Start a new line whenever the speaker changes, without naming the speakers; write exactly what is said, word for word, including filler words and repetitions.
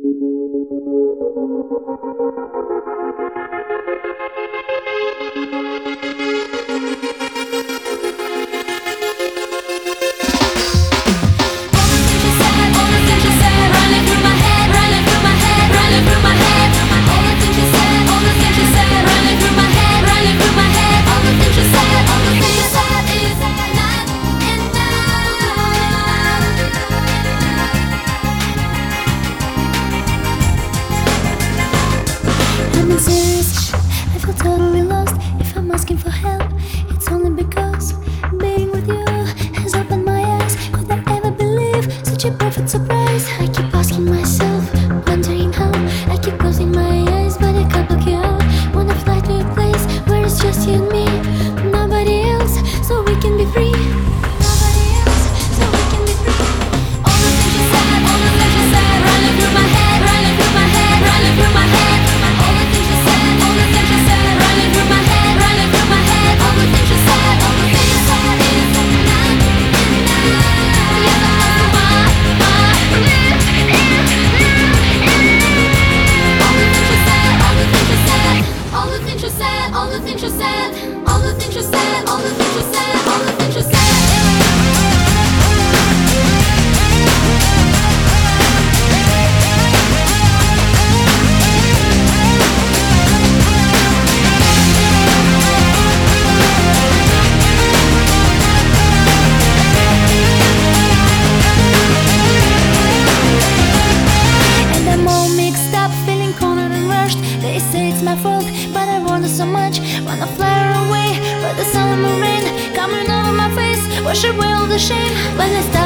I'm not serious, I feel totally lost. If I'm asking for help, it's only because being with you has opened my eyes. Could I ever believe such a perfect surprise? I keep asking myself, wondering how. I keep closing my eyes, but I can't block you out. Wanna fly to a place where it's just you and me, nobody else, so we can be free. Nobody else, so we can be free. All the things you said, all the things you said, running through my head, running through my head, running through my head. All the things you said, all the things you said, running through my head, running through my head. All the things you said, all the things you said is not enough. Yes, I know my, my lips is all the things you said, all the things you said, all the things you said, all the things you said, all the things you said, all the things you said, all the things you said. They say it's my fault, but I want it so much. Wanna fly away, but the sun and the rain coming over my face, wash away all the shame. But I stop